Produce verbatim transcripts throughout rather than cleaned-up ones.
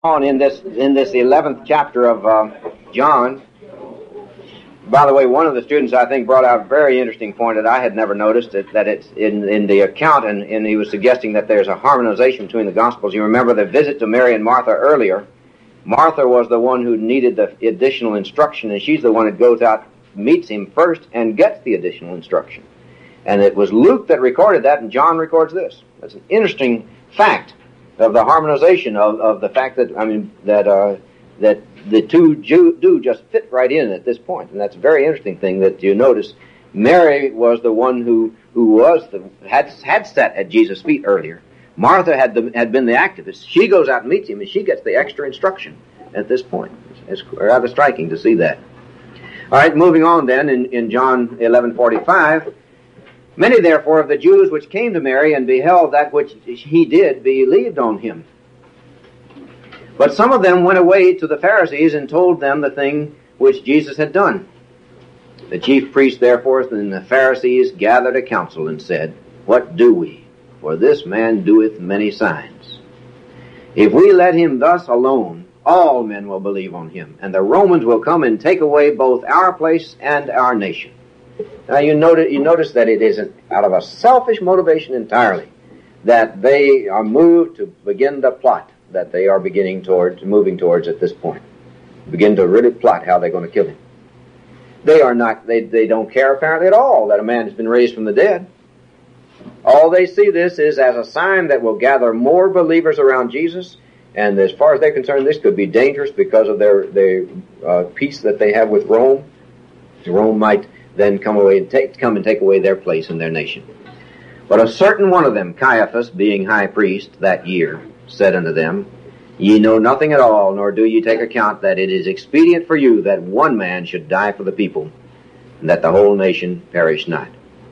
On in this in this eleventh chapter of uh, John. By the way, one of the students I think brought out a very interesting point that I had never noticed, that, that it's in, in the account, and, and he was suggesting that there's a harmonization between the Gospels. You remember the visit to Mary and Martha earlier. Martha was the one who needed the additional instruction, and she's the one that goes out, meets him first, and gets the additional instruction. And it was Luke that recorded that, and John records this. That's an interesting fact of the harmonization of, of the fact that, I mean, that uh, that the two Jew, do just fit right in at this point. And that's a very interesting thing that you notice. Mary was the one who, who was the, had, had sat at Jesus' feet earlier. Martha had the, had been the activist. She goes out and meets him, and she gets the extra instruction at this point. It's, it's rather striking to see that. All right, moving on then in, in John eleven forty-five. Many, therefore, of the Jews which came to Mary and beheld that which he did believed on him. But some of them went away to the Pharisees and told them the thing which Jesus had done. The chief priests, therefore, and the Pharisees gathered a council and said, What do we? For this man doeth many signs. If we let him thus alone, all men will believe on him, and the Romans will come and take away both our place and our nation. Now you notice, you notice that it isn't out of a selfish motivation entirely that they are moved to begin to plot that they are beginning towards, moving towards at this point. Begin to really plot how they're going to kill him. They are not, they, they don't care apparently at all that a man has been raised from the dead. All they see this is as a sign that will gather more believers around Jesus, and as far as they're concerned, this could be dangerous because of their, their uh, peace that they have with Rome. Rome might then come away and take, come and take away their place in their nation. But a certain one of them, Caiaphas, being high priest that year, said unto them, Ye know nothing at all, nor do ye take account that it is expedient for you that one man should die for the people, and that the whole nation perish not.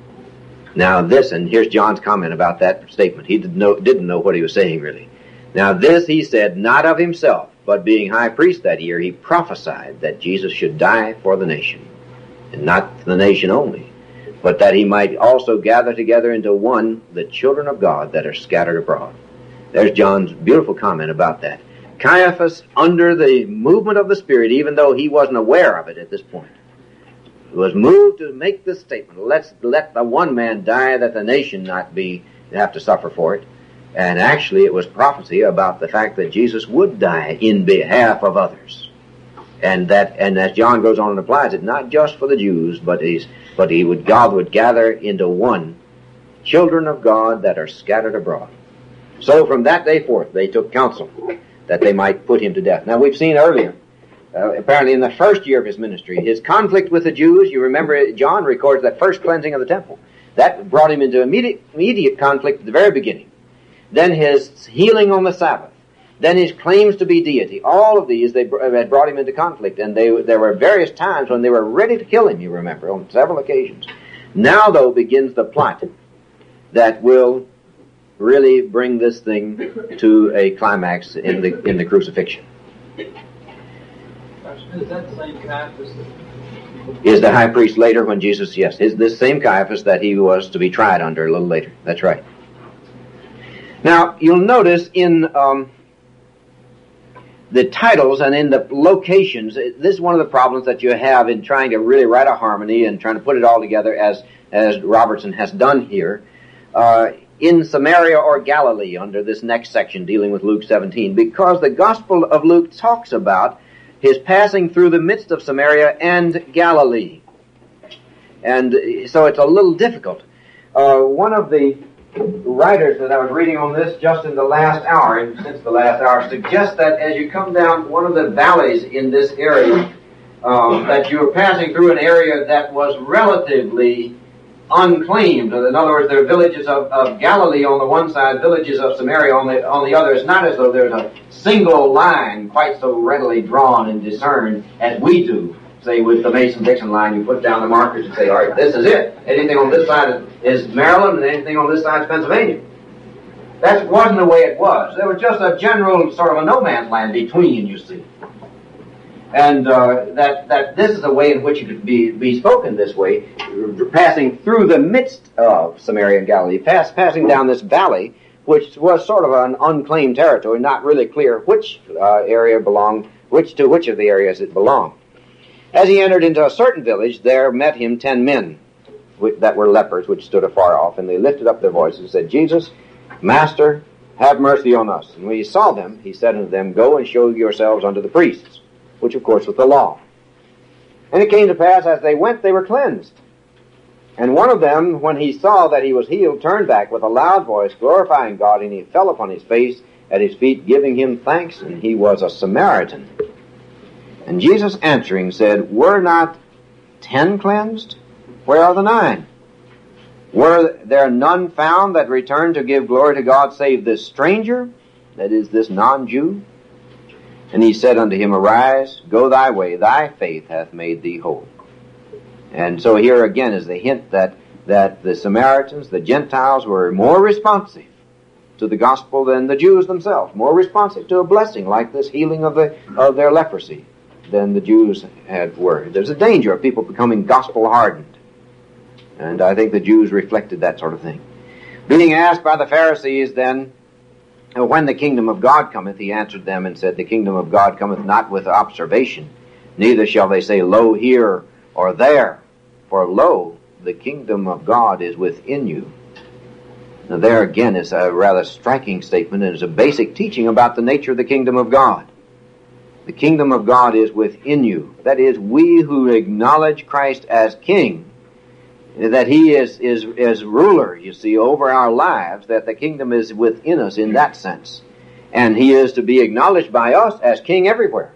Now this, and here's John's comment about that statement. He didn't know, didn't know what he was saying really. Now this he said not of himself, but being high priest that year, he prophesied that Jesus should die for the nation. And not the nation only, but that he might also gather together into one the children of God that are scattered abroad. There's John's beautiful comment about that. Caiaphas, under the movement of the Spirit, even though he wasn't aware of it at this point, was moved to make this statement, Let's let the one man die that the nation not be have to suffer for it. And actually it was prophecy about the fact that Jesus would die in behalf of others. And that, and as John goes on and applies it, not just for the Jews, but he's, but he would, God would gather into one children of God that are scattered abroad. So from that day forth, they took counsel that they might put him to death. Now we've seen earlier, uh, apparently in the first year of his ministry, his conflict with the Jews, you remember John records that first cleansing of the temple. That brought him into immediate, immediate conflict at the very beginning. Then his healing on the Sabbath. Then his claims to be deity. All of these, they had brought him into conflict. And they, there were various times when they were ready to kill him, you remember, on several occasions. Now, though, begins the plot that will really bring this thing to a climax in the in the crucifixion. Is that the same Caiaphas? Is the high priest later when Jesus, yes, is this same Caiaphas that he was to be tried under a little later. That's right. Now, you'll notice in... Um, the titles and in the locations, this is one of the problems that you have in trying to really write a harmony and trying to put it all together as as Robertson has done here. Uh, in Samaria or Galilee, under this next section dealing with Luke seventeen, because the Gospel of Luke talks about his passing through the midst of Samaria and Galilee. And so it's a little difficult. Uh, one of the writers that I was reading on this just in the last hour, and since the last hour, suggests that as you come down one of the valleys in this area, um, that you are passing through an area that was relatively unclaimed. In other words, there are villages of, of Galilee on the one side, villages of Samaria on the on the other. It's not as though there's a single line quite so readily drawn and discerned as we do. Say with the Mason-Dixon line, you put down the markers and say, all right, this is it. Anything on this side is, is Maryland, and anything on this side is Pennsylvania. That wasn't the way it was. There was just a general sort of a no man's land between, you see. And uh, that that this is a way in which it could be, be spoken this way, passing through the midst of Samaria and Galilee, pass, passing down this valley which was sort of an unclaimed territory, not really clear which uh, area belonged, which to which of the areas it belonged. As he entered into a certain village, there met him ten men that were lepers, which stood afar off, and they lifted up their voices and said, Jesus, Master, have mercy on us. And when he saw them, he said unto them, Go and show yourselves unto the priests, which of course was the law. And it came to pass, as they went, they were cleansed. And one of them, when he saw that he was healed, turned back with a loud voice, glorifying God, and he fell upon his face at his feet, giving him thanks, and he was a Samaritan. And Jesus answering said, Were not ten cleansed? Where are the nine? Were there none found that returned to give glory to God, save this stranger, that is, this non-Jew? And he said unto him, Arise, go thy way, thy faith hath made thee whole. And so here again is the hint that, that the Samaritans, the Gentiles, were more responsive to the gospel than the Jews themselves, more responsive to a blessing like this healing of, the, of their leprosy than the Jews had were. There's a danger of people becoming gospel-hardened. And I think the Jews reflected that sort of thing. Being asked by the Pharisees then, when the kingdom of God cometh, he answered them and said, The kingdom of God cometh not with observation, neither shall they say, Lo, here or there. For lo, the kingdom of God is within you. Now there again is a rather striking statement, and is a basic teaching about the nature of the kingdom of God. The kingdom of God is within you. That is, we who acknowledge Christ as king, that he is, is, is ruler, you see, over our lives, that the kingdom is within us in that sense. And he is to be acknowledged by us as king everywhere.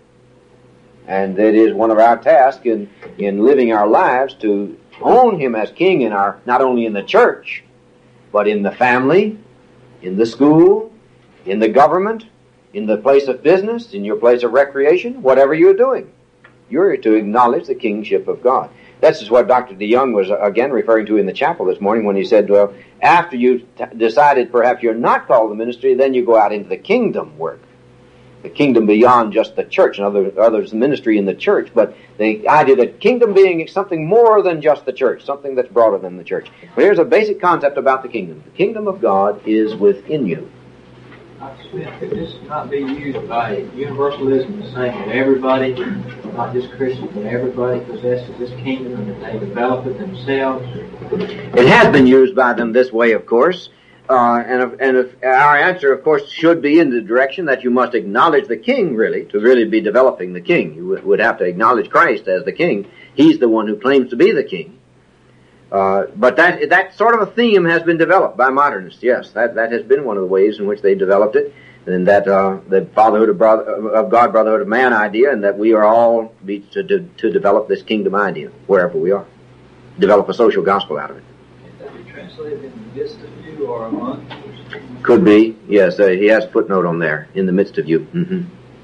And it is one of our tasks in, in living our lives to own him as king in our, not only in the church, but in the family, in the school, in the government, in the place of business, in your place of recreation, whatever you're doing. You're to acknowledge the kingship of God. This is what Doctor DeYoung was, again, referring to in the chapel this morning when he said, well, after you've t- decided perhaps you're not called to ministry, then you go out into the kingdom work. The kingdom beyond just the church, and other, others ministry in the church, but the idea that kingdom being something more than just the church, something that's broader than the church. But here's a basic concept about the kingdom. The kingdom of God is within you. Could this not be used by universalism, saying that everybody, not just Christians, but everybody possesses this kingdom and that they develop it themselves? It has been used by them this way, of course. Uh, and if, and if our answer, of course, should be in the direction that you must acknowledge the king, really, to really be developing the king. You would have to acknowledge Christ as the king. He's the one who claims to be the king. Uh, but that that sort of a theme has been developed by modernists, yes. That that has been one of the ways in which they developed it. And that uh, the fatherhood of, brother, of God, brotherhood of man idea, and that we are all be to, to, to develop this kingdom idea, wherever we are. Develop a social gospel out of it. Can that be translated in the midst of you or among you? Could be, yes. Uh, he has a footnote on there, in the midst of you. Mm-hmm.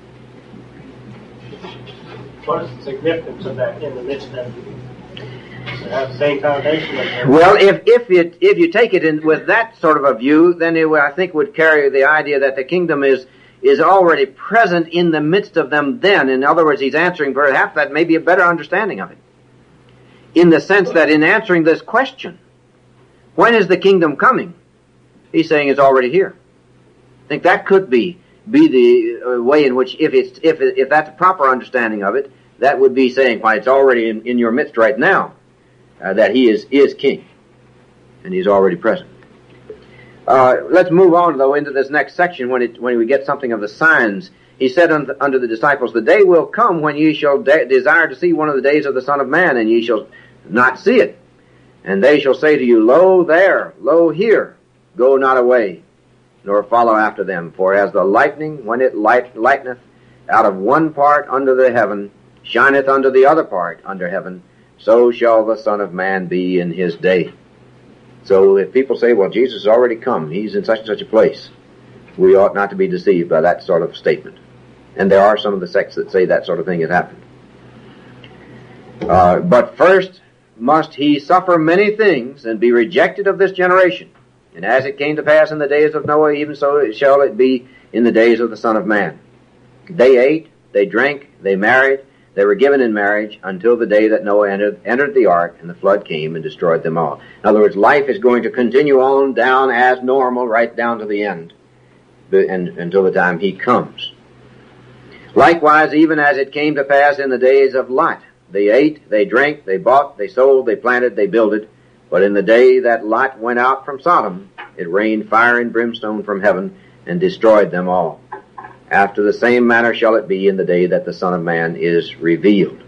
What is the significance of that, in the midst of you? Does it have the same foundation? Well, if if you if you take it in with that sort of a view, then it I think would carry the idea that the kingdom is is already present in the midst of them. Then, in other words, he's answering perhaps that may be a better understanding of it, in the sense that in answering this question, when is the kingdom coming? He's saying it's already here. I think that could be be the uh, way in which, if it's if it, if that's a proper understanding of it, that would be saying, why, it's already in, in your midst right now. Uh, that he is, is king, and he's already present. Uh, let's move on, though, into this next section when it, when we get something of the signs. He said unto, unto the disciples, The day will come when ye shall de- desire to see one of the days of the Son of Man, and ye shall not see it. And they shall say to you, Lo there, lo here, go not away, nor follow after them. For as the lightning, when it light, lighteneth out of one part under the heaven, shineth unto the other part under heaven, so shall the Son of Man be in his day. So if people say, well, Jesus has already come, he's in such and such a place, we ought not to be deceived by that sort of statement. And there are some of the sects that say that sort of thing has happened. Uh, but first must he suffer many things and be rejected of this generation. And as it came to pass in the days of Noah, even so shall it be in the days of the Son of Man. They ate, they drank, they married, They were given in marriage until the day that Noah entered, entered the ark, and the flood came and destroyed them all. In other words, life is going to continue on down as normal right down to the end, and, until the time he comes. Likewise, even as it came to pass in the days of Lot, they ate, they drank, they bought, they sold, they planted, they builded. But in the day that Lot went out from Sodom, it rained fire and brimstone from heaven and destroyed them all. After the same manner shall it be in the day that the Son of Man is revealed.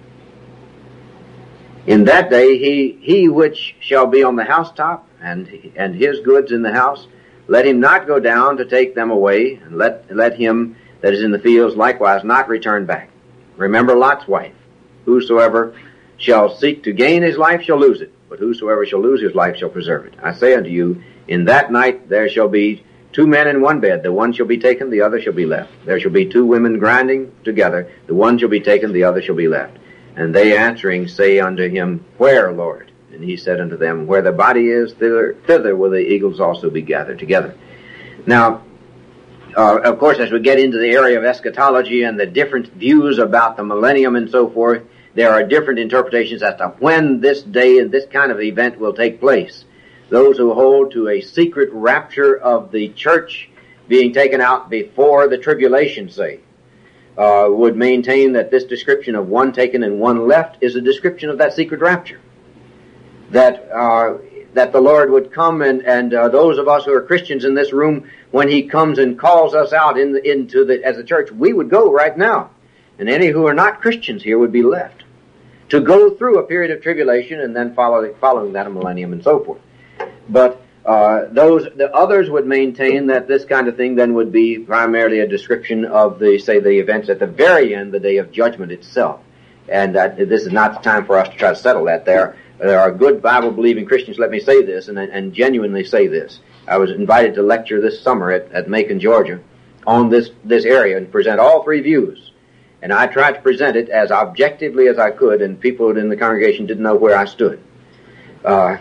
In that day he he which shall be on the housetop, and and his goods in the house, let him not go down to take them away, and let let him that is in the fields likewise not return back. Remember Lot's wife. Whosoever shall seek to gain his life shall lose it, but whosoever shall lose his life shall preserve it. I say unto you, in that night there shall be two men in one bed, the one shall be taken, the other shall be left. There shall be two women grinding together, the one shall be taken, the other shall be left. And they answering say unto him, Where, Lord? And he said unto them, Where the body is, thither, thither will the eagles also be gathered together. Now, uh, of course, as we get into the area of eschatology and the different views about the millennium and so forth, there are different interpretations as to when this day and this kind of event will take place. Those who hold to a secret rapture of the church being taken out before the tribulation, say, uh, would maintain that this description of one taken and one left is a description of that secret rapture. That uh, that the Lord would come and, and uh, those of us who are Christians in this room, when He comes and calls us out in the, into the as a church, we would go right now. And any who are not Christians here would be left to go through a period of tribulation and then follow, following that a millennium and so forth. But uh, those the others would maintain that this kind of thing then would be primarily a description of the, say, the events at the very end, the day of judgment itself. And that this is not the time for us to try to settle that. There, there are good Bible-believing Christians, let me say this, and, and genuinely say this. I was invited to lecture this summer at, at Macon, Georgia, on this, this area and present all three views. And I tried to present it as objectively as I could, and people in the congregation didn't know where I stood. Uh,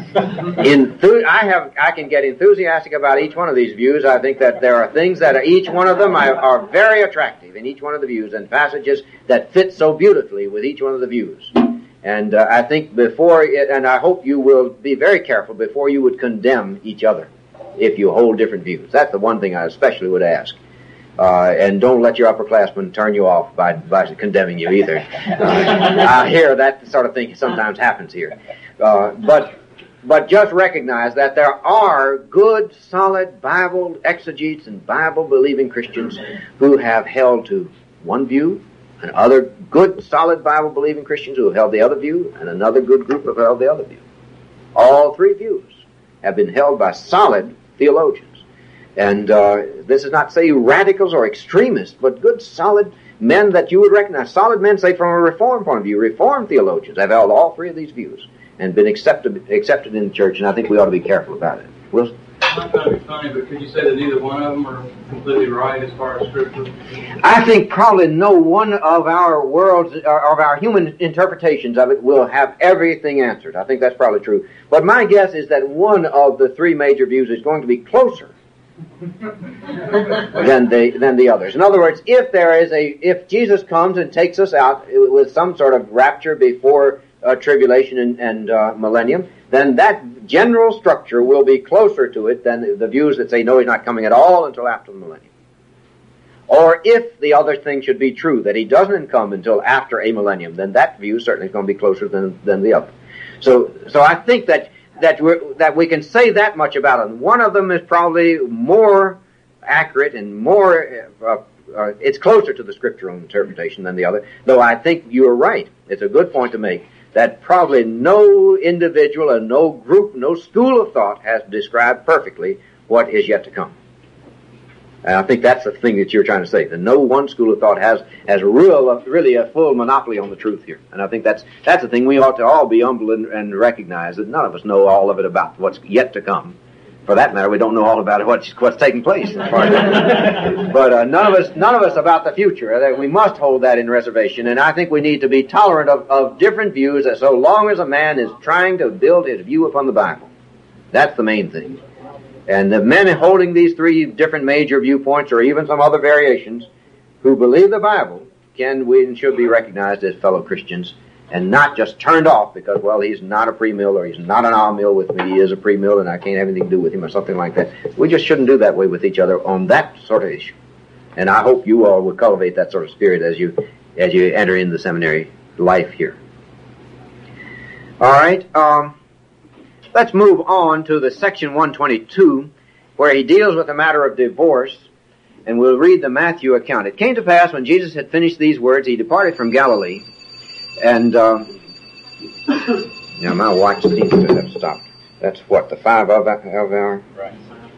enthu- I have, I can get enthusiastic about each one of these views. I think that there are things that are, each one of them are, are very attractive in each one of the views, and passages that fit so beautifully with each one of the views. And uh, I think before, it, and I hope you will be very careful before you would condemn each other if you hold different views. That's the one thing I especially would ask. Uh, and don't let your upperclassmen turn you off by, by condemning you either. Uh, I hear that sort of thing sometimes happens here. Uh, but, but just recognize that there are good, solid Bible exegetes and Bible-believing Christians who have held to one view, and other good, solid Bible-believing Christians who have held the other view, and another good group have held the other view. All three views have been held by solid theologians. And uh, this is not to say radicals or extremists, but good, solid men that you would recognize. Solid men, say, from a Reformed point of view. Reformed theologians have held all three of these views and been accepted accepted in the church, and I think we ought to be careful about it. Wilson? It might not be funny, but could you say that neither one of them are completely right as far as Scripture? I think probably no one of our world's, of our human interpretations of it will have everything answered. I think that's probably true. But my guess is that one of the three major views is going to be closer than the than the others. In other words, if there is a if Jesus comes and takes us out with some sort of rapture before uh, tribulation and, and uh, millennium, then that general structure will be closer to it than the, the views that say no, he's not coming at all until after the millennium. Or if the other thing should be true, that he doesn't come until after a millennium, then that view certainly is going to be closer than than the other. So so I think that. That, we're, that we can say that much about it. One of them is probably more accurate and more, uh, uh, it's closer to the scriptural interpretation than the other, though I think you're right. It's a good point to make, that probably no individual and no group, no school of thought has described perfectly what is yet to come. And I think that's the thing that you're trying to say, that no one school of thought has has real, really a full monopoly on the truth here. And I think that's that's the thing we ought to all be humble and, and recognize, that none of us know all of it about what's yet to come. For that matter, we don't know all about it, what's, what's taking place. As far as but uh, none of us none of us about the future. We must hold that in reservation. And I think we need to be tolerant of, of different views, as so long as a man is trying to build his view upon the Bible. That's the main thing. And the men holding these three different major viewpoints, or even some other variations, who believe the Bible, can we and should be recognized as fellow Christians and not just turned off because, well, he's not a pre-mill or he's not an all-mill with me. He is a pre-mill and I can't have anything to do with him or something like that. We just shouldn't do that way with each other on that sort of issue. And I hope you all will cultivate that sort of spirit as you as you enter into the seminary life here. All right. Um, let's move on to the section one twenty-two, where he deals with the matter of divorce, and we'll read the Matthew account. It came to pass when Jesus had finished these words, he departed from Galilee, and uh, now my watch seems to have stopped. That's what, the five of, of hour? Right.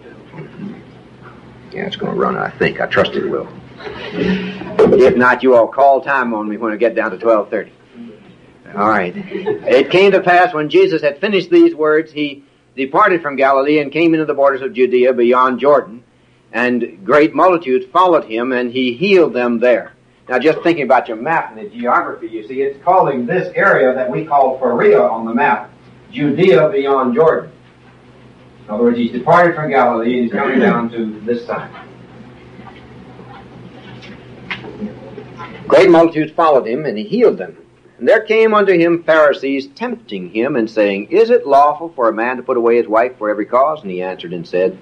Yeah, it's going to run, I think. I trust it will. If not, you all call time on me when I get down to twelve thirty. All right. It came to pass when Jesus had finished these words, he departed from Galilee and came into the borders of Judea beyond Jordan, and great multitudes followed him, and he healed them there. Now, just thinking about your map and the geography, you see, it's calling this area that we call Perea on the map, Judea beyond Jordan. In other words, he's departed from Galilee and he's coming down to this side. Great multitudes followed him, and he healed them. And there came unto him Pharisees, tempting him, and saying, Is it lawful for a man to put away his wife for every cause? And he answered and said,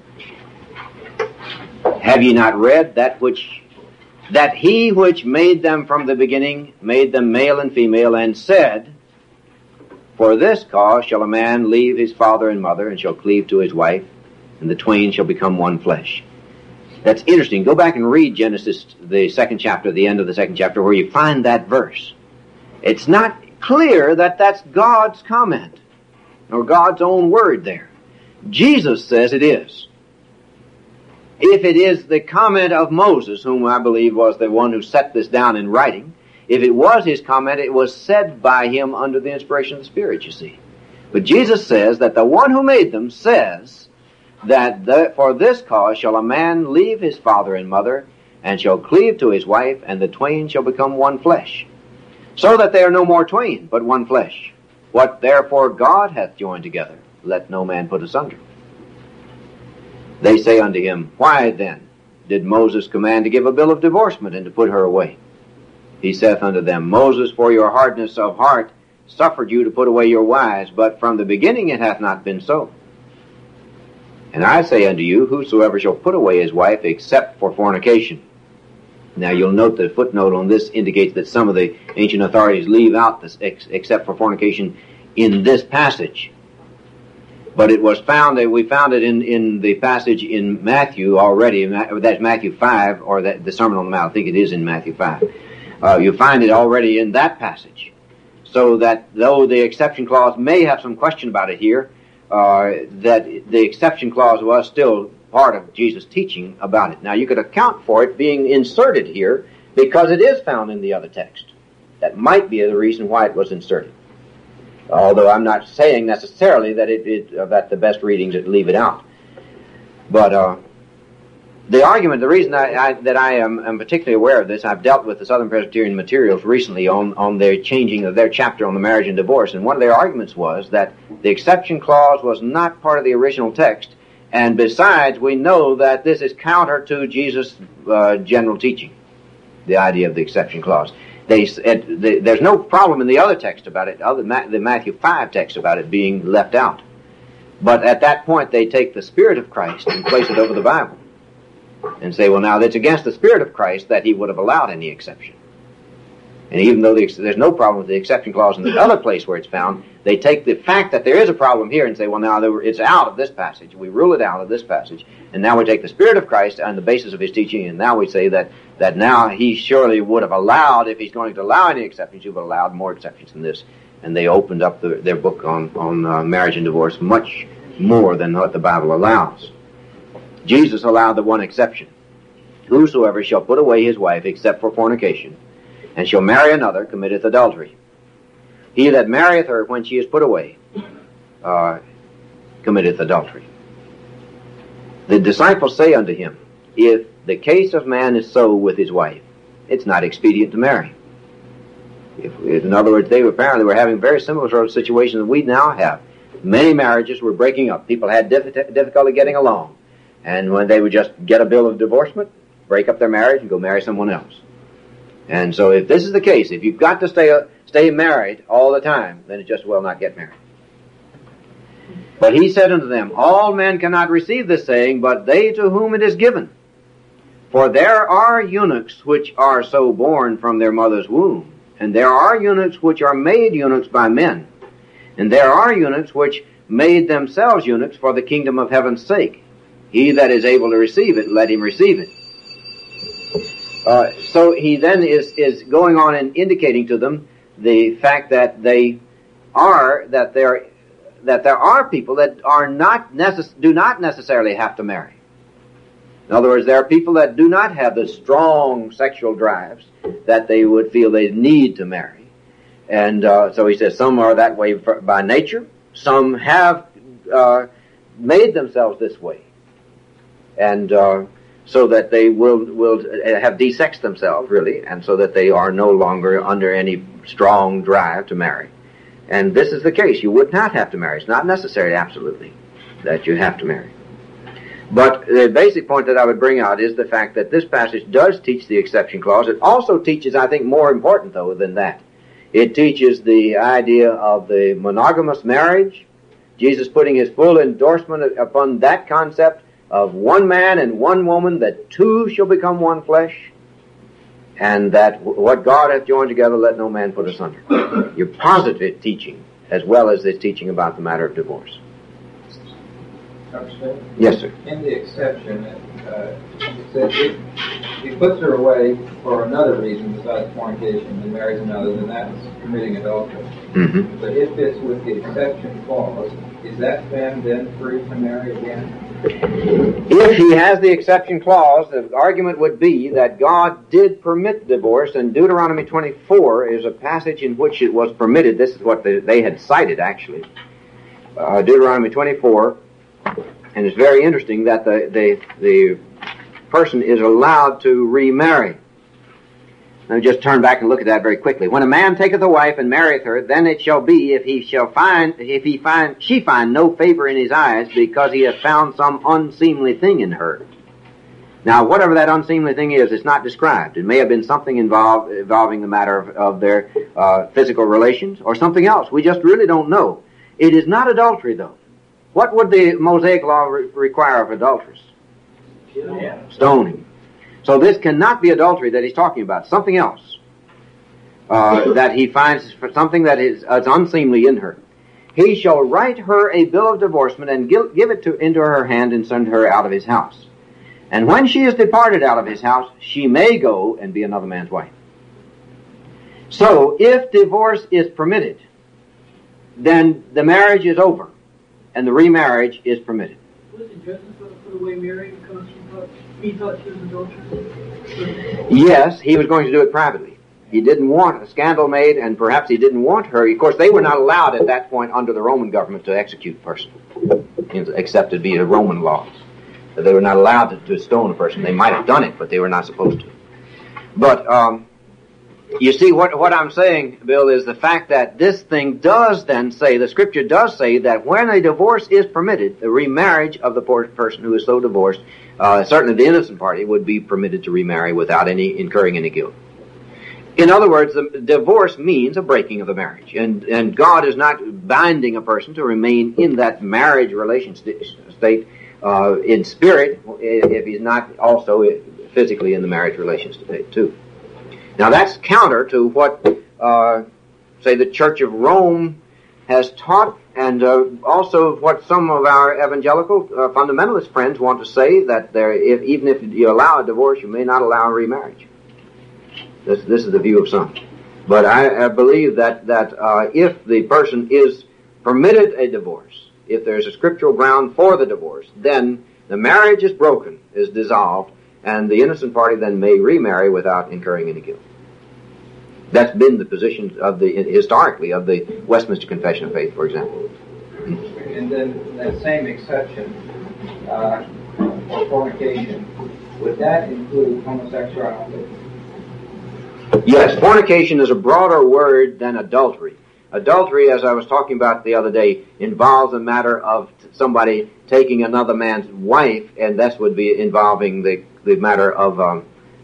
Have ye not read that which that he which made them from the beginning made them male and female, and said, For this cause shall a man leave his father and mother, and shall cleave to his wife, and the twain shall become one flesh. That's interesting. Go back and read Genesis, the second chapter, the end of the second chapter, where you find that verse. It's not clear that that's God's comment, or God's own word there. Jesus says it is. If it is the comment of Moses, whom I believe was the one who set this down in writing, if it was his comment, it was said by him under the inspiration of the Spirit, you see. But Jesus says that the one who made them says that the, for this cause shall a man leave his father and mother, and shall cleave to his wife, and the twain shall become one flesh. So that they are no more twain, but one flesh. What therefore God hath joined together, let no man put asunder. They say unto him, Why then did Moses command to give a bill of divorcement, and to put her away? He saith unto them, Moses, for your hardness of heart, suffered you to put away your wives, but from the beginning it hath not been so. And I say unto you, whosoever shall put away his wife, except for fornication. Now you'll note the footnote on this indicates that some of the ancient authorities leave out this ex- except for fornication in this passage. But it was found that we found it in, in the passage in Matthew already. That's Matthew five, or that, the Sermon on the Mount. I think it is in Matthew five. Uh, you find it already in that passage. So that though the exception clause may have some question about it here, uh, that the exception clause was still part of Jesus' teaching about it. Now you could account for it being inserted here because it is found in the other text. That might be the reason why it was inserted. Although I'm not saying necessarily that it, it uh, that the best readings would leave it out. But uh, the argument, the reason I, I, that I am, am particularly aware of this, I've dealt with the Southern Presbyterian materials recently on, on their changing of their chapter on the marriage and divorce, and one of their arguments was that the exception clause was not part of the original text, and besides, we know that this is counter to Jesus' uh, general teaching, the idea of the exception clause. They, it, the, there's no problem in the other text about it, other the Matthew five text about it being left out. But at that point, they take the Spirit of Christ and place it over the Bible and say, well, now that's against the Spirit of Christ that he would have allowed any exception. And even though the, there's no problem with the exception clause in the other place where it's found, they take the fact that there is a problem here and say, well, now it's out of this passage. We rule it out of this passage. And now we take the Spirit of Christ on the basis of his teaching, and now we say that, that now he surely would have allowed, if he's going to allow any exceptions, he would have allowed more exceptions than this. And they opened up the, their book on, on uh, marriage and divorce much more than what the Bible allows. Jesus allowed the one exception. Whosoever shall put away his wife except for fornication, and shall marry another, committeth adultery. He that marrieth her when she is put away, uh, committeth adultery. The disciples say unto him, if the case of man is so with his wife, it's not expedient to marry. If, in other words, they apparently were having very similar sort of situations that we now have. Many marriages were breaking up. People had diff- difficulty getting along. And when they would just get a bill of divorcement, break up their marriage and go marry someone else. And so if this is the case, if you've got to stay stay married all the time, then it just will not get married. But he said unto them, all men cannot receive this saying, but they to whom it is given. For there are eunuchs which are so born from their mother's womb, and there are eunuchs which are made eunuchs by men, and there are eunuchs which made themselves eunuchs for the kingdom of heaven's sake. He that is able to receive it, let him receive it. Uh, so he then is, is going on and indicating to them the fact that they are, that there, that there are people that are not necess- do not necessarily have to marry. In other words, there are people that do not have the strong sexual drives that they would feel they need to marry. And uh, so he says some are that way by nature. Some have uh, made themselves this way. And uh, so that they will will have desexed themselves, really, and so that they are no longer under any strong drive to marry. And this is the case. You would not have to marry. It's not necessary, absolutely, that you have to marry. But the basic point that I would bring out is the fact that this passage does teach the exception clause. It also teaches, I think, more important, though, than that. It teaches the idea of the monogamous marriage, Jesus putting his full endorsement upon that concept of one man and one woman, that two shall become one flesh, and that what God hath joined together, let no man put asunder. Your positive teaching, as well as this teaching about the matter of divorce. Understand? Yes, sir. In the exception, uh, it says if he puts her away for another reason besides fornication and marries another, then that's committing adultery. Mm-hmm. But if it's with the exception clause, is that man then free to marry again? If he has the exception clause, the argument would be that God did permit divorce, and Deuteronomy twenty-four is a passage in which it was permitted. This is what they, they had cited, actually. Uh, Deuteronomy twenty-four. And it's very interesting that the, the, the person is allowed to remarry. Let me just turn back and look at that very quickly. When a man taketh a wife and marrieth her, then it shall be, if he shall find, if he find, she find no favor in his eyes, because he hath found some unseemly thing in her. Now, whatever that unseemly thing is, it's not described. It may have been something involved, involving the matter of, of their uh, physical relations, or something else. We just really don't know. It is not adultery, though. What would the Mosaic law re- require of adulteress? Yeah. Stoning. So this cannot be adultery that he's talking about. Something else. Uh, that he finds for something that is uh, unseemly in her. He shall write her a bill of divorcement and give, give it to, into her hand and send her out of his house. And when she is departed out of his house, she may go and be another man's wife. So if divorce is permitted, then the marriage is over. And the remarriage is permitted. Wasn't Joseph going to put away Mary because he thought, he thought she was adulterous? Yes, he was going to do it privately. He didn't want a scandal made, and perhaps he didn't want her. Of course, they were not allowed at that point under the Roman government to execute a person, except it be a Roman law. They were not allowed to, to stone a person. They might have done it, but they were not supposed to. But um, you see, what, what I'm saying, Bill, is the fact that this thing does then say, the Scripture does say that when a divorce is permitted, the remarriage of the poor person who is so divorced, uh, certainly the innocent party would be permitted to remarry without any incurring any guilt. In other words, the divorce means a breaking of the marriage, and, and God is not binding a person to remain in that marriage relation state uh, in spirit if he's not also physically in the marriage relation state too. Now that's counter to what, uh, say, the Church of Rome has taught, and uh, also what some of our evangelical uh, fundamentalist friends want to say, that there, if, even if you allow a divorce, you may not allow a remarriage. This, this is the view of some. But I, I believe that, that uh, if the person is permitted a divorce, if there's a scriptural ground for the divorce, then the marriage is broken, is dissolved, and the innocent party then may remarry without incurring any guilt. That's been the position of the, historically, of the Westminster Confession of Faith, for example. And then that same exception uh, for fornication, would that include homosexuality? Yes, fornication is a broader word than adultery. Adultery, as I was talking about the other day, involves a matter of somebody taking another man's wife, and this would be involving the, the matter of um,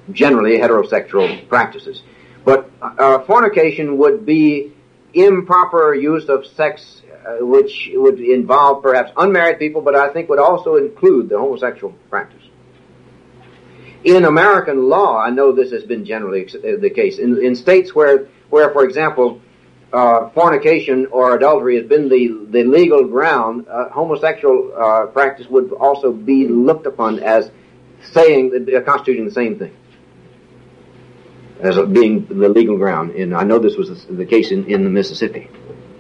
generally heterosexual practices. But uh, fornication would be improper use of sex, uh, which would involve perhaps unmarried people, but I think would also include the homosexual practice. In American law, I know this has been generally the case. In, in states where, where, for example, uh, fornication or adultery has been the, the legal ground, uh, homosexual uh, practice would also be looked upon as saying, uh, constituting the same thing, as being the legal ground. And I know this was the case in, in the Mississippi.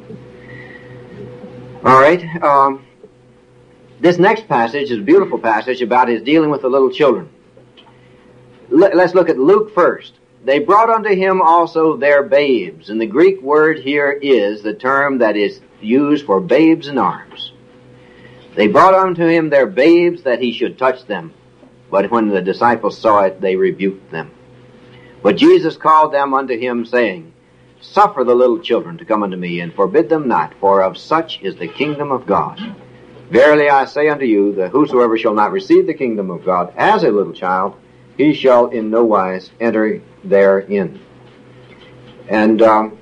All right. Um, this next passage is a beautiful passage about his dealing with the little children. Let's look at Luke first. They brought unto him also their babes. And the Greek word here is the term that is used for babes in arms. They brought unto him their babes that he should touch them. But when the disciples saw it, they rebuked them. But Jesus called them unto him, saying, Suffer the little children to come unto me, and forbid them not, for of such is the kingdom of God. Verily I say unto you, that whosoever shall not receive the kingdom of God as a little child, he shall in no wise enter therein. And, um,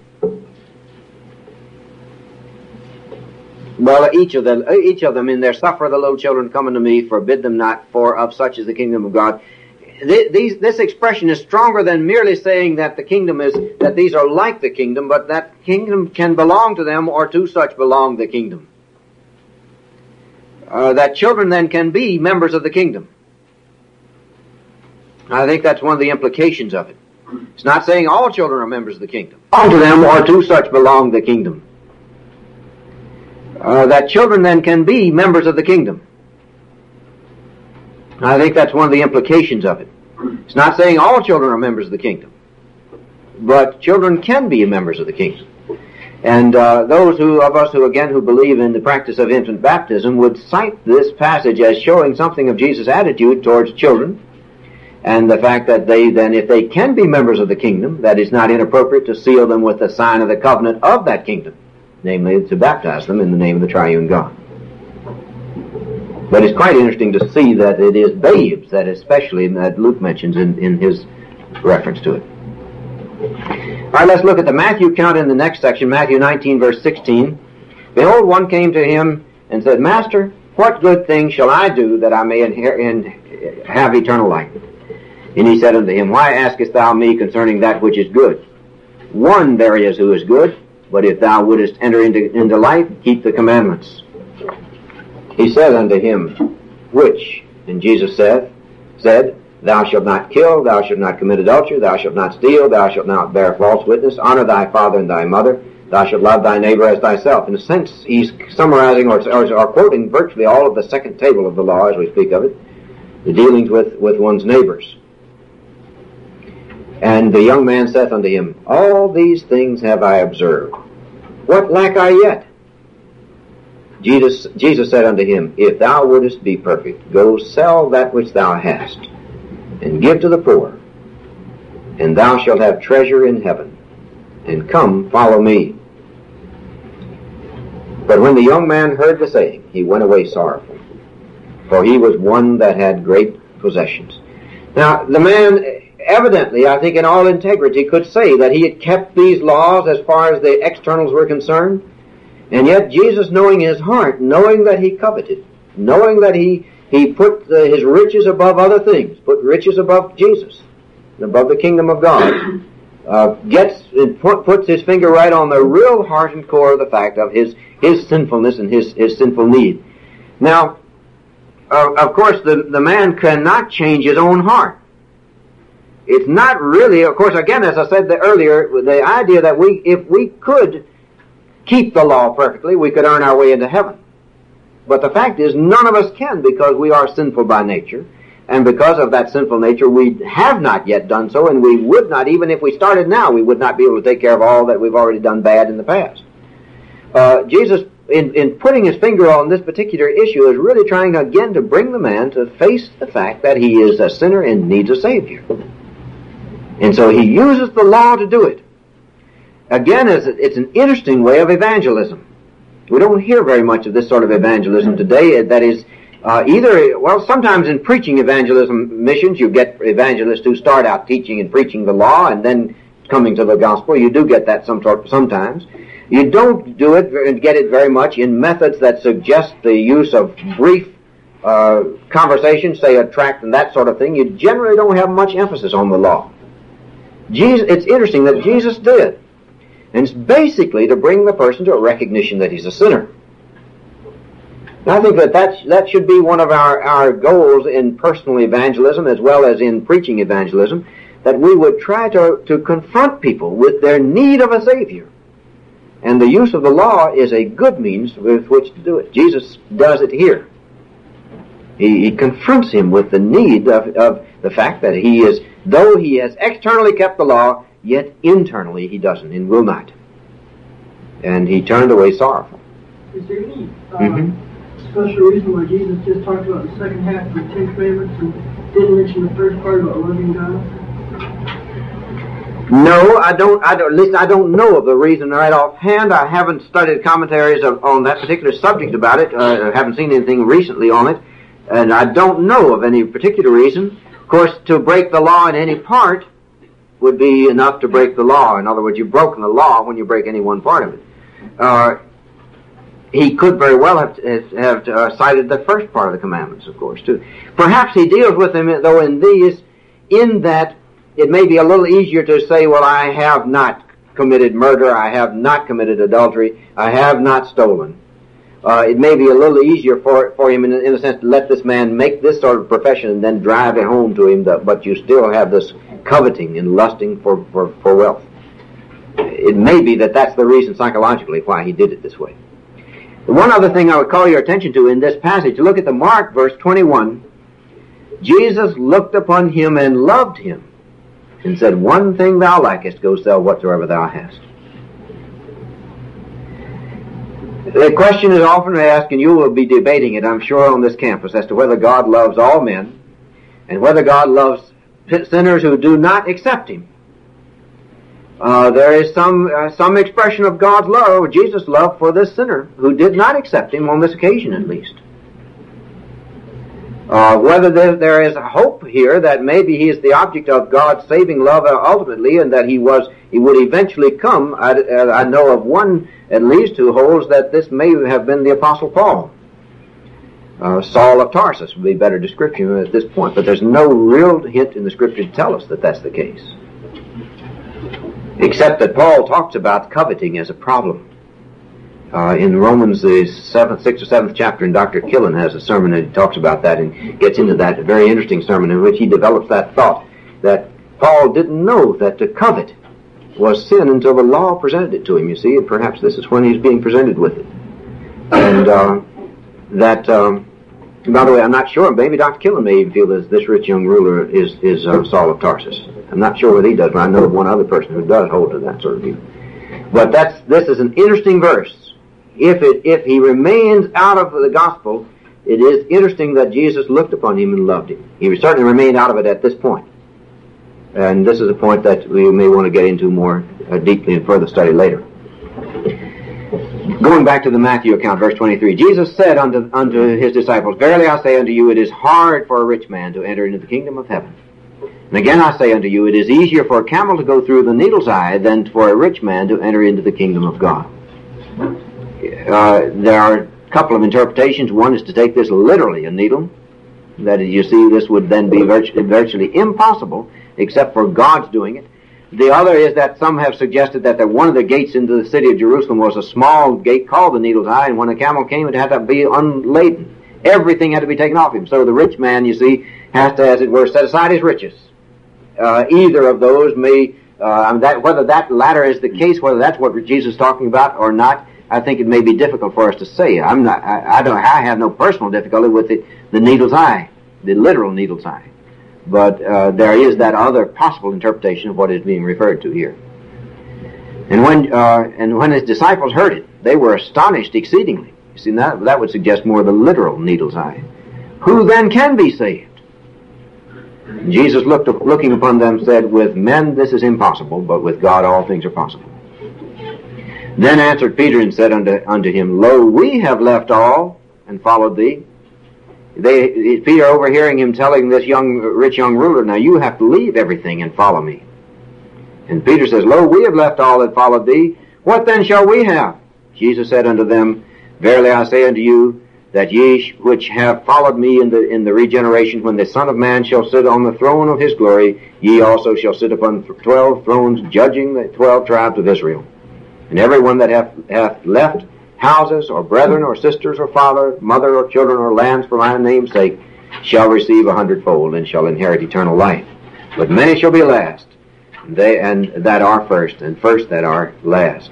well, each of them, each of them in there, suffer the little children come unto me, forbid them not, for of such is the kingdom of God. These, this expression is stronger than merely saying that the kingdom is, that these are like the kingdom, but that kingdom can belong to them, or to such belong the kingdom. Uh, that children then can be members of the kingdom. I think that's one of the implications of it. It's not saying all children are members of the kingdom. All to them or to such belong the kingdom. Uh, that children then can be members of the kingdom. I think that's one of the implications of it. It's not saying all children are members of the kingdom, but children can be members of the kingdom. And uh, those who of us who, again, who believe in the practice of infant baptism would cite this passage as showing something of Jesus' attitude towards children, and the fact that they then, if they can be members of the kingdom, that it's not inappropriate to seal them with the sign of the covenant of that kingdom, namely to baptize them in the name of the triune God. But it's quite interesting to see that it is babes that especially that Luke mentions in, in his reference to it. All right, let's look at the Matthew account in the next section, Matthew nineteen, verse sixteen. Behold, one came to him and said, Master, what good thing shall I do that I may inher- in, have eternal life? And he said unto him, Why askest thou me concerning that which is good? One there is who is good, but if thou wouldest enter into, into life, keep the commandments. He said unto him, Which? And Jesus said, said, Thou shalt not kill, thou shalt not commit adultery, thou shalt not steal, thou shalt not bear false witness, honor thy father and thy mother, thou shalt love thy neighbor as thyself. In a sense, he's summarizing or, or, or quoting virtually all of the second table of the law as we speak of it, the dealings with, with one's neighbors. And the young man saith unto him, All these things have I observed. What lack I yet? Jesus, Jesus said unto him, If thou wouldest be perfect, go sell that which thou hast, and give to the poor, and thou shalt have treasure in heaven, and come, follow me. But when the young man heard the saying, he went away sorrowful, for he was one that had great possessions. Now, the man, evidently, I think in all integrity, could say that he had kept these laws as far as the externals were concerned, and yet Jesus, knowing his heart, knowing that he coveted, knowing that he He put the, his riches above other things, put riches above Jesus, above the kingdom of God, uh, gets and put, puts his finger right on the real heart and core of the fact of his, his sinfulness and his, his sinful need. Now, uh, of course, the, the man cannot change his own heart. It's not really, of course, again, as I said the, earlier, the idea that we, if we could keep the law perfectly, we could earn our way into heaven. But the fact is, none of us can, because we are sinful by nature. And because of that sinful nature, we have not yet done so, and we would not, even if we started now, we would not be able to take care of all that we've already done bad in the past. Uh, Jesus, in, in putting his finger on this particular issue, is really trying again to bring the man to face the fact that he is a sinner and needs a Savior. And so he uses the law to do it. Again, it's, it's an interesting way of evangelism. We don't hear very much of this sort of evangelism today. That is, Uh, either, well, sometimes in preaching evangelism missions, you get evangelists who start out teaching and preaching the law and then coming to the gospel. You do get that some sort, sometimes. You don't do it and get it very much in methods that suggest the use of brief uh, conversation, say a tract and that sort of thing. You generally don't have much emphasis on the law. Jesus, it's interesting that Jesus did. And it's basically to bring the person to a recognition that he's a sinner. And I think that that's, that should be one of our, our goals in personal evangelism as well as in preaching evangelism, that we would try to, to confront people with their need of a Savior. And the use of the law is a good means with which to do it. Jesus does it here. He, he confronts him with the need of, of the fact that he is, though he has externally kept the law, yet internally he doesn't and will not. And he turned away sorrowful. Is there any uh, Mm-hmm. special reason why Jesus just talked about the second half of the Ten Commandments and didn't mention the first part about loving God? No, I don't, I don't, at least I don't know of the reason right offhand. I haven't studied commentaries of, on that particular subject about it. Uh, I haven't seen anything recently on it. And I don't know of any particular reason. Of course, to break the law in any part would be enough to break the law. In other words, you've broken the law when you break any one part of it. Uh, he could very well have, have uh, cited the first part of the commandments, of course, too. Perhaps he deals with them, though, in these, in that it may be a little easier to say, well, I have not committed murder, I have not committed adultery, I have not stolen. Uh, it may be a little easier for for him, in, in a sense, to let this man make this sort of profession and then drive it home to him, that, but you still have this coveting and lusting for, for, for wealth. It may be that that's the reason psychologically why he did it this way. One other thing I would call your attention to in this passage, look at the Mark verse twenty-one. Jesus looked upon him and loved him and said, one thing thou likest, go sell whatsoever thou hast. The question is often asked, and you will be debating it, I'm sure, on this campus, as to whether God loves all men and whether God loves sinners who do not accept him. Uh, there is some uh, some expression of God's love, Jesus' love for this sinner who did not accept him on this occasion, at least. Uh, whether there, there is a hope here that maybe he is the object of God's saving love uh, ultimately, and that he was he would eventually come. I, uh, I know of one at least who holds that this may have been the Apostle Paul. Uh, Saul of Tarsus would be a better description at this point, but there's no real hint in the Scripture to tell us that that's the case. Except that Paul talks about coveting as a problem. Uh, in Romans, the seventh, sixth or seventh chapter, and Doctor Killen has a sermon and he talks about that and gets into that, a very interesting sermon in which he develops that thought that Paul didn't know that to covet was sin until the law presented it to him, you see, and perhaps this is when he's being presented with it. And uh, that, um, by the way, I'm not sure, maybe Doctor Killen may even feel that this rich young ruler is, is uh, Saul of Tarsus. I'm not sure whether he does, but I know of one other person who does hold to that sort of view. But that's, this is an interesting verse. If it, if he remains out of the gospel, it is interesting that Jesus looked upon him and loved him. He certainly remained out of it at this point. And this is a point that we may want to get into more uh, deeply in further study later. Going back to the Matthew account, verse twenty-three, Jesus said unto, unto his disciples, verily I say unto you, it is hard for a rich man to enter into the kingdom of heaven. And again I say unto you, it is easier for a camel to go through the needle's eye than for a rich man to enter into the kingdom of God. Uh, there are a couple of interpretations. One is to take this literally, a needle. That is, you see, this would then be virtually, virtually impossible except for God's doing it. The other is that some have suggested that the, one of the gates into the city of Jerusalem was a small gate called the Needle's Eye, and when a camel came, it had to be unladen. Everything had to be taken off him. So the rich man, you see, has to, as it were, set aside his riches. Uh, either of those may, uh, that, whether that latter is the case, whether that's what Jesus is talking about or not, I think it may be difficult for us to say. I'm not, I, I don't, I have no personal difficulty with the, the needle's eye, the literal needle's eye. But, uh, there is that other possible interpretation of what is being referred to here. And when, uh, and when his disciples heard it, they were astonished exceedingly. You see, that, that would suggest more the literal needle's eye. Who then can be saved? Jesus looked, looking upon them said, with men this is impossible, but with God all things are possible. Then answered Peter and said unto, unto him, Lo, we have left all and followed thee. they, Peter overhearing him telling this young, rich young ruler, now you have to leave everything and follow me. And Peter says, Lo, we have left all that followed thee. What then shall we have? Jesus said unto them, Verily I say unto you, that ye which have followed me in the in the regeneration, when the Son of Man shall sit on the throne of his glory, ye also shall sit upon twelve thrones, judging the twelve tribes of Israel. And every one that hath, hath left houses, or brethren, or sisters, or father, mother, or children, or lands for my name's sake, shall receive a hundredfold, and shall inherit eternal life. But many shall be last, they and that are first, and first that are last.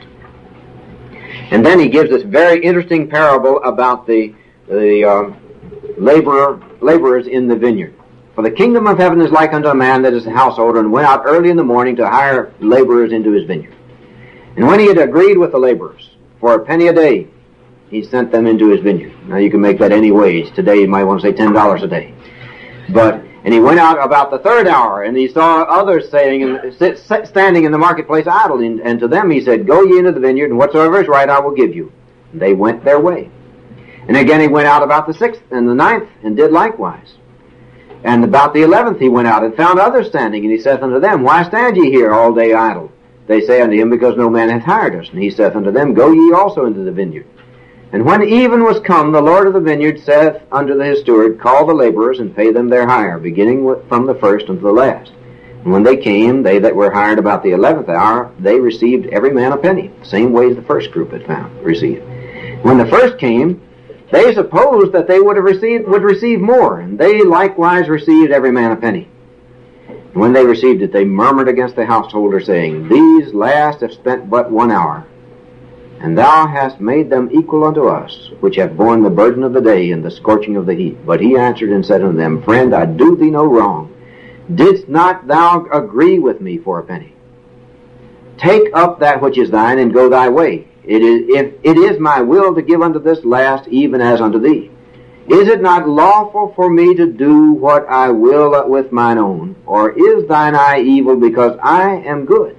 And then he gives this very interesting parable about the the uh, laborer laborers in the vineyard. For the kingdom of heaven is like unto a man that is a householder, and went out early in the morning to hire laborers into his vineyard. And when he had agreed with the laborers for a penny a day, he sent them into his vineyard. Now you can make that any ways. Today you might want to say ten dollars a day. But and he went out about the third hour, and he saw others saying, sit, standing in the marketplace idle. And, and to them he said, Go ye into the vineyard, and whatsoever is right I will give you. And they went their way. And again he went out about the sixth and the ninth, and did likewise. And about the eleventh he went out, and found others standing, and he saith unto them, Why stand ye here all day idle? They say unto him, Because no man hath hired us. And he saith unto them, Go ye also into the vineyard. And when even was come, the Lord of the vineyard saith unto his steward, Call the laborers, and pay them their hire, beginning with, from the first unto the last. And when they came, they that were hired about the eleventh hour, they received every man a penny, the same way as the first group had found received. When the first came, they supposed that they would have received would receive more, and they likewise received every man a penny. And when they received it, they murmured against the householder, saying, These last have spent but one hour, and thou hast made them equal unto us, which have borne the burden of the day and the scorching of the heat. But he answered and said unto them, Friend, I do thee no wrong. Didst not thou agree with me for a penny? Take up that which is thine, and go thy way. It is, if it is my will to give unto this last, even as unto thee. Is it not lawful for me to do what I will with mine own? Or is thine eye evil, because I am good?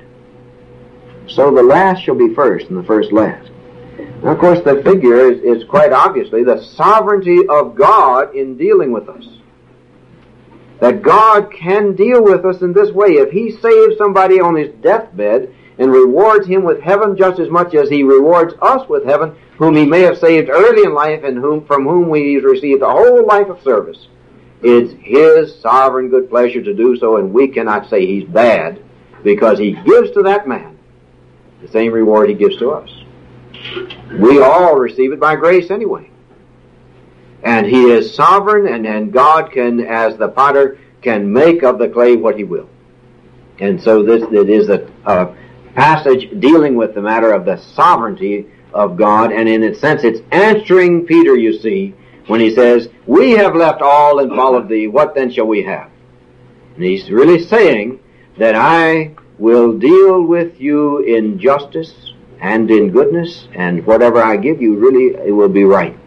So the last shall be first, and the first last. Now, of course, the figure is, is quite obviously the sovereignty of God in dealing with us. That God can deal with us in this way. If he saves somebody on his deathbed and rewards him with heaven just as much as he rewards us with heaven, whom he may have saved early in life and whom from whom we received a whole life of service, it's his sovereign good pleasure to do so, and we cannot say he's bad, because he gives to that man the same reward he gives to us. We all receive it by grace anyway. And he is sovereign, and, and God can, as the potter, can make of the clay what he will. And so this it is a, a passage dealing with the matter of the sovereignty of God, and in its sense it's answering Peter, you see, when he says, We have left all and followed thee, what then shall we have? And he's really saying that I will deal with you in justice and in goodness, and whatever I give you, really, it will be right.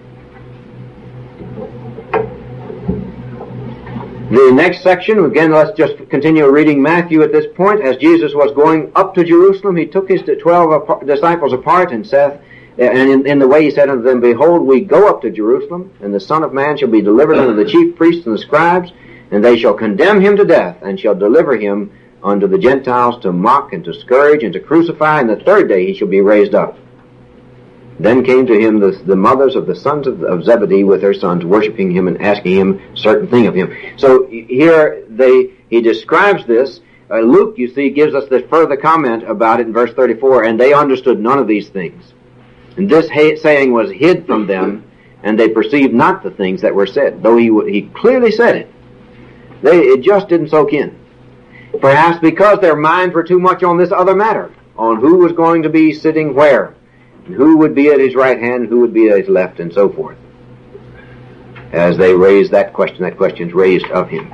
The next section, again, let's just continue reading Matthew at this point. As Jesus was going up to Jerusalem, he took his twelve disciples apart and saith, and in, in the way he said unto them, Behold, we go up to Jerusalem, and the Son of Man shall be delivered unto the chief priests and the scribes, and they shall condemn him to death, and shall deliver him unto the Gentiles to mock and to scourge and to crucify, and the third day he shall be raised up. Then came to him the, the mothers of the sons of, of Zebedee with their sons, worshiping him and asking him certain thing of him. So here they he describes this. Uh, Luke, you see, gives us this further comment about it in verse thirty-four, and they understood none of these things. And this ha- saying was hid from them, and they perceived not the things that were said. Though he he clearly said it, they it just didn't soak in. Perhaps because their minds were too much on this other matter, on who was going to be sitting where, and who would be at his right hand, and who would be at his left, and so forth. As they raised that question, that question's raised of him.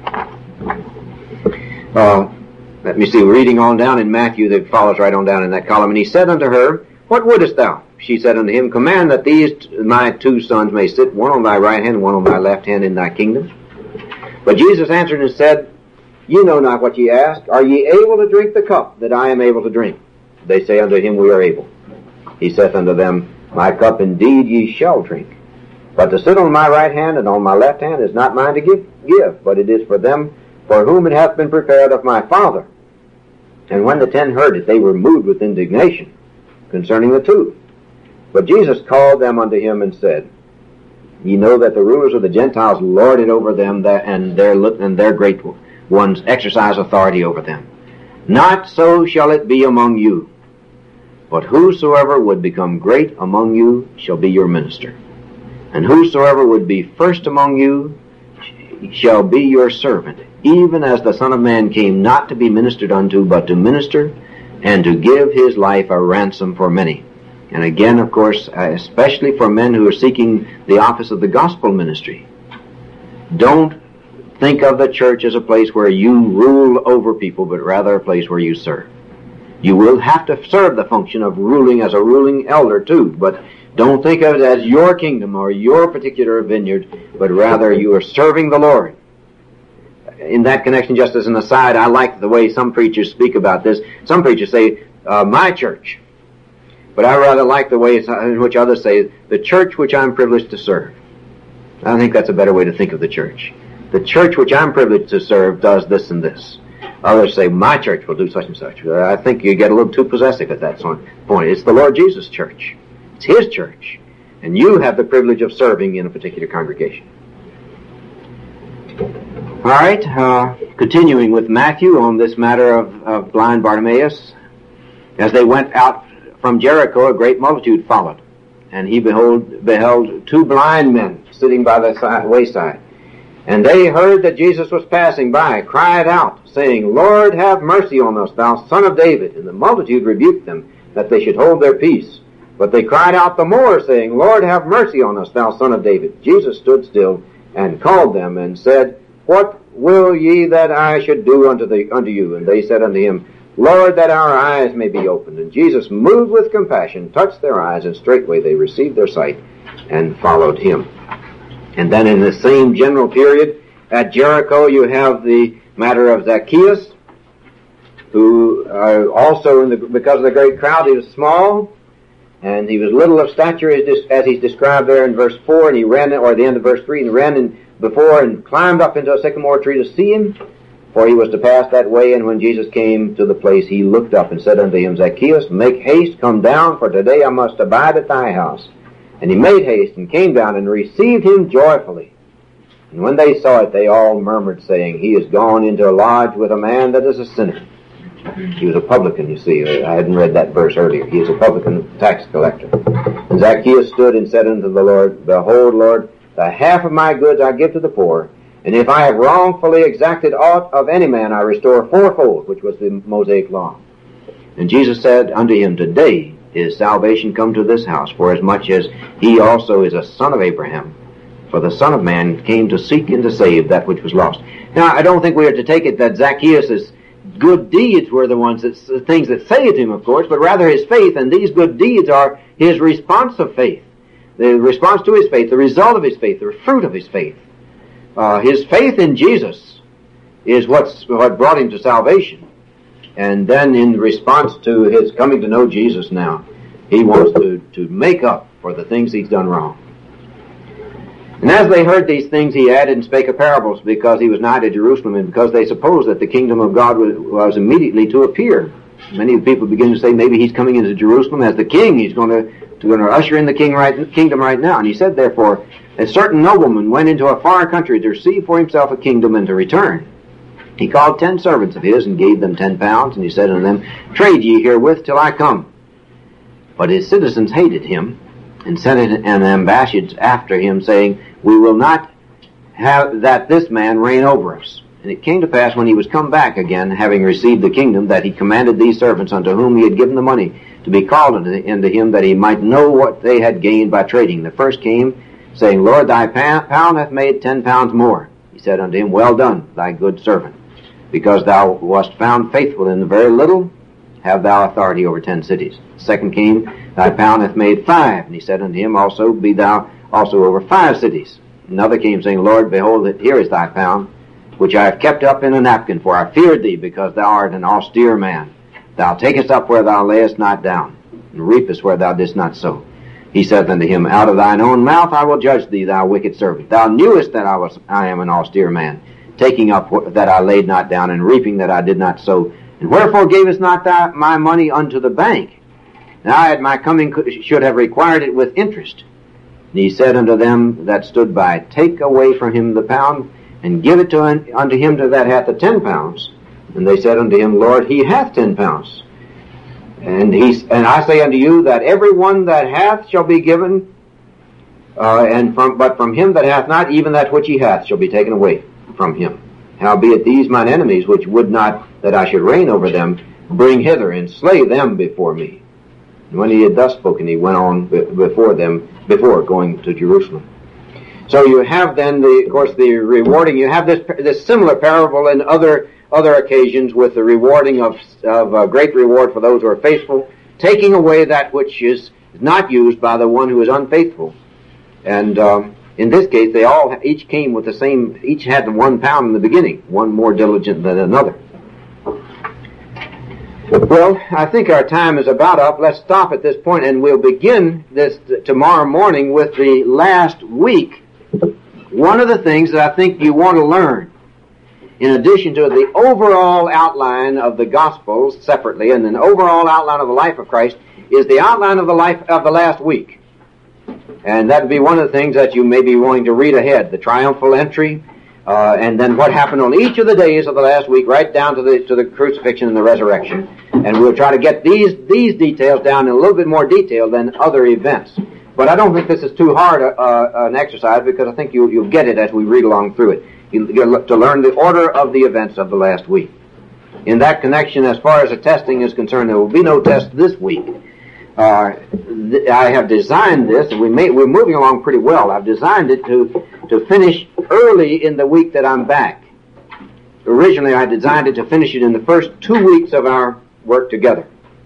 Uh, let me see, reading on down in Matthew, that follows right on down in that column. And he said unto her, What wouldest thou? She said unto him, Command that these t- my two sons may sit, one on thy right hand, one on thy left hand in thy kingdom. But Jesus answered and said, Ye know not what ye ask. Are ye able to drink the cup that I am able to drink? They say unto him, We are able. He saith unto them, My cup indeed ye shall drink. But to sit on my right hand and on my left hand is not mine to give, give, but it is for them for whom it hath been prepared of my Father. And when the ten heard it, they were moved with indignation concerning the two. But Jesus called them unto him and said, Ye know that the rulers of the Gentiles lord it over them, that, and their and their great ones exercise authority over them. Not so shall it be among you. But whosoever would become great among you shall be your minister. And whosoever would be first among you shall be your servant, even as the Son of Man came not to be ministered unto, but to minister, and to give his life a ransom for many. And again, of course, especially for men who are seeking the office of the gospel ministry, don't think of the church as a place where you rule over people, but rather a place where you serve. You will have to serve the function of ruling as a ruling elder too, but don't think of it as your kingdom or your particular vineyard, but rather you are serving the Lord. In that connection, just as an aside, I like the way some preachers speak about this. Some preachers say, uh, my church. But I rather like the way in which others say, the church which I'm privileged to serve. I think that's a better way to think of the church. The church which I'm privileged to serve does this and this. Others say, my church will do such and such. I think you get a little too possessive at that point. It's the Lord Jesus' church. It's His church. And you have the privilege of serving in a particular congregation. All right, uh, continuing with Matthew on this matter of, of blind Bartimaeus. As they went out from Jericho, a great multitude followed. And he behold, beheld two blind men sitting by the side, wayside. And they heard that Jesus was passing by, cried out, saying, Lord, have mercy on us, thou Son of David. And the multitude rebuked them, that they should hold their peace. But they cried out the more, saying, Lord, have mercy on us, thou Son of David. Jesus stood still and called them and said, What will ye that I should do unto, the, unto you? And they said unto him, Lord, that our eyes may be opened. And Jesus, moved with compassion, touched their eyes, and straightway they received their sight and followed him. And then in the same general period, at Jericho, you have the matter of Zacchaeus, who uh, also, in the, because of the great crowd, he was small, and he was little of stature, as, as he's described there in verse four, and he ran, or at the end of verse three, and he ran in before and climbed up into a sycamore tree to see him, for he was to pass that way. And when Jesus came to the place, he looked up and said unto him, Zacchaeus, make haste, come down, for today I must abide at thy house. And he made haste and came down and received him joyfully. And when they saw it, they all murmured, saying, He is gone into a lodge with a man that is a sinner. He was a publican, you see. I hadn't read that verse earlier. He is a publican tax collector. And Zacchaeus stood and said unto the Lord, Behold, Lord, the half of my goods I give to the poor, and if I have wrongfully exacted aught of any man, I restore fourfold, which was the Mosaic law. And Jesus said unto him, Today is salvation come to this house, forasmuch as he also is a son of Abraham. For the Son of Man came to seek and to save that which was lost. Now, I don't think we are to take it that Zacchaeus' good deeds were the ones that, the things that saved him, of course, but rather his faith, and these good deeds are his response of faith. The response to his faith, the result of his faith, the fruit of his faith. Uh, his faith in Jesus is what's, what brought him to salvation. And then in response to his coming to know Jesus now, he wants to, to make up for the things he's done wrong. And as they heard these things, he added and spake of parables, because he was nigh to Jerusalem, and because they supposed that the kingdom of God was, was immediately to appear. Many people begin to say maybe he's coming into Jerusalem as the king. He's going to, to, going to usher in the king right, kingdom right now. And he said, therefore, a certain nobleman went into a far country to receive for himself a kingdom and to return. He called ten servants of his and gave them ten pounds, and he said unto them, Trade ye herewith till I come. But his citizens hated him, and sent an ambassador after him, saying, We will not have that this man reign over us. And it came to pass, when he was come back again, having received the kingdom, that he commanded these servants unto whom he had given the money to be called unto him, that he might know what they had gained by trading. The first came, saying, Lord, thy pound hath made ten pounds more. He said unto him, Well done, thy good servant. Because thou wast found faithful in the very little, have thou authority over ten cities. The second came, Thy pound hath made five. And he said unto him, Also be thou also over five cities. Another came, saying, Lord, behold, here is thy pound, which I have kept up in a napkin, for I feared thee, because thou art an austere man. Thou takest up where thou layest not down, and reapest where thou didst not sow. He saith unto him, Out of thine own mouth I will judge thee, thou wicked servant. Thou knewest that I was I am an austere man, taking up that I laid not down, and reaping that I did not sow. And wherefore gavest not thou my money unto the bank? Now I at my coming should have required it with interest. And he said unto them that stood by, Take away from him the pound, and give it to un, unto him that hath the ten pounds. And they said unto him, Lord, he hath ten pounds. And he and I say unto you that every one that hath shall be given, uh, and from but from him that hath not, even that which he hath shall be taken away from him. Howbeit these mine enemies, which would not that I should reign over them, bring hither and slay them before me. And when he had thus spoken, he went on before them, before going to Jerusalem. So you have then, the, of course, the rewarding. You have this this similar parable in other other occasions with the rewarding of of a great reward for those who are faithful, taking away that which is not used by the one who is unfaithful. And um, in this case, they all each came with the same. Each had the one pound in the beginning, one more diligent than another. Well, I think our time is about up. Let's stop at this point, and we'll begin this t- tomorrow morning with the last week. One of the things that I think you want to learn, in addition to the overall outline of the Gospels separately and an overall outline of the life of Christ, is the outline of the life of the last week. And that would be one of the things that you may be wanting to read ahead, the triumphal entry, uh, and then what happened on each of the days of the last week, right down to the to the crucifixion and the resurrection. And we'll try to get these these details down in a little bit more detail than other events. But I don't think this is too hard a, uh, an exercise, because I think you, you'll get it as we read along through it. You, you'll to learn the order of the events of the last week. In that connection, as far as the testing is concerned, there will be no test this week. Uh, th- I have designed this, and we may, we're moving along pretty well. I've designed it to, to finish early in the week that I'm back. Originally, I designed it to finish it in the first two weeks of our work together.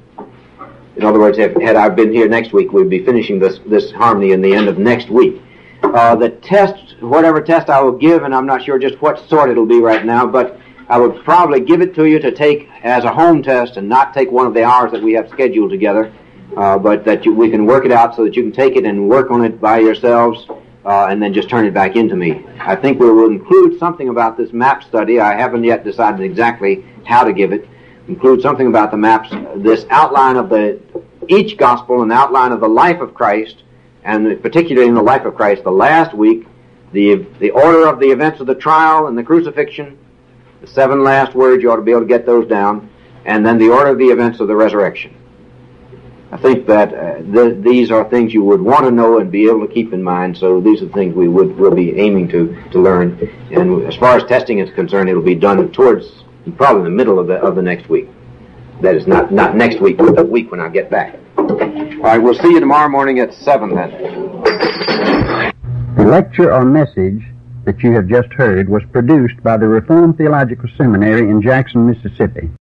In other words, if, had I been here next week, we'd be finishing this, this harmony in the end of next week. Uh, the test, whatever test I will give, and I'm not sure just what sort it'll be right now, but I would probably give it to you to take as a home test and not take one of the hours that we have scheduled together, uh, but that you, we can work it out so that you can take it and work on it by yourselves, uh, and then just turn it back into me. I think we will include something about this map study. I haven't yet decided exactly how to give it. Include something about the maps, this outline of the each gospel, an outline of the life of Christ, and particularly in the life of Christ, the last week, the the order of the events of the trial and the crucifixion, the seven last words, you ought to be able to get those down, and then the order of the events of the resurrection. I think that uh, th- these are things you would want to know and be able to keep in mind, so these are the things we would will be aiming to, to learn. And as far as testing is concerned, it will be done towards probably the middle of the of the next week. That is not, not next week, but the week when I get back. All right, we'll see you tomorrow morning at seven then. The lecture or message that you have just heard was produced by the Reformed Theological Seminary in Jackson, Mississippi.